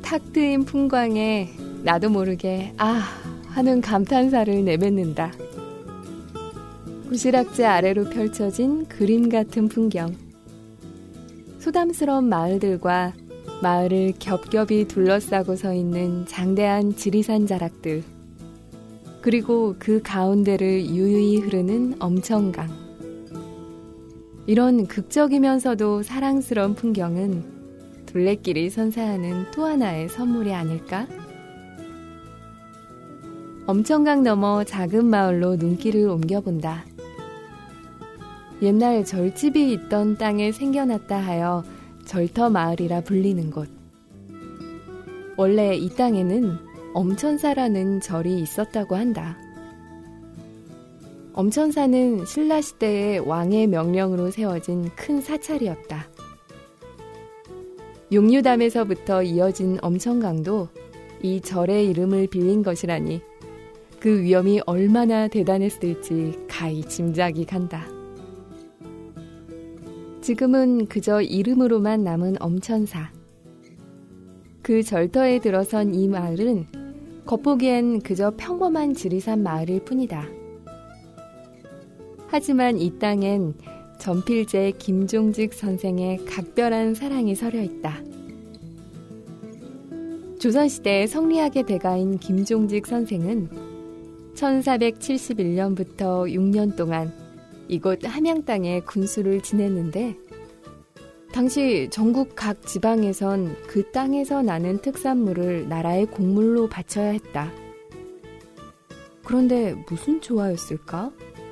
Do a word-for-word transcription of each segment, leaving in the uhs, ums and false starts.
탁 트인 풍광에 나도 모르게 아 하는 감탄사를 내뱉는다. 구시락지 아래로 펼쳐진 그림 같은 풍경. 소담스러운 마을들과 마을을 겹겹이 둘러싸고 서 있는 장대한 지리산 자락들. 그리고 그 가운데를 유유히 흐르는 엄청강. 이런 극적이면서도 사랑스러운 풍경은 둘레길이 선사하는 또 하나의 선물이 아닐까? 엄청강 너머 작은 마을로 눈길을 옮겨본다. 옛날 절집이 있던 땅에 생겨났다 하여 절터마을이라 불리는 곳. 원래 이 땅에는 엄천사라는 절이 있었다고 한다. 엄천사는 신라시대의 왕의 명령으로 세워진 큰 사찰이었다. 용류담에서부터 이어진 엄천강도 이 절의 이름을 빌린 것이라니 그 위엄이 얼마나 대단했을지 가히 짐작이 간다. 지금은 그저 이름으로만 남은 엄천사. 그 절터에 들어선 이 마을은 겉보기엔 그저 평범한 지리산 마을일 뿐이다. 하지만 이 땅엔 전필제 김종직 선생의 각별한 사랑이 서려 있다. 조선시대의 성리학의 대가인 김종직 선생은 천사백칠십일 년부터 육 년 동안 이곳 함양 땅에 군수를 지냈는데 당시 전국 각 지방에선 그 땅에서 나는 특산물을 나라의 곡물로 바쳐야 했다. 그런데 무슨 조화였을까?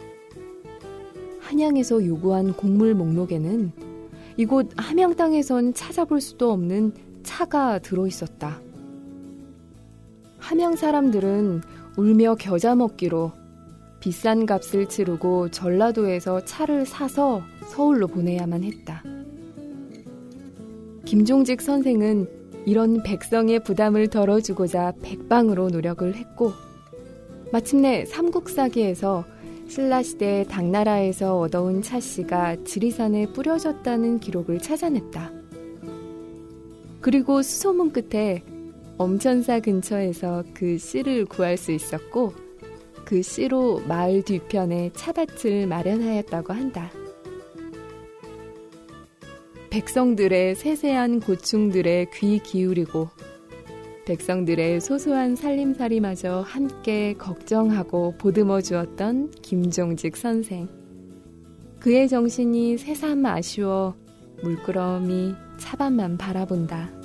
한양에서 요구한 곡물 목록에는 이곳 함양 땅에선 찾아볼 수도 없는 차가 들어있었다. 함양 사람들은 울며 겨자 먹기로 비싼 값을 치르고 전라도에서 차를 사서 서울로 보내야만 했다. 김종직 선생은 이런 백성의 부담을 덜어주고자 백방으로 노력을 했고 마침내 삼국사기에서 신라시대 당나라에서 얻어온 차씨가 지리산에 뿌려졌다는 기록을 찾아냈다. 그리고 수소문 끝에 엄천사 근처에서 그 씨를 구할 수 있었고 그 씨로 마을 뒤편에 차밭을 마련하였다고 한다. 백성들의 세세한 고충들에 귀 기울이고 백성들의 소소한 살림살이마저 함께 걱정하고 보듬어 주었던 김종직 선생. 그의 정신이 새삼 아쉬워 물끄러미 차밭만 바라본다.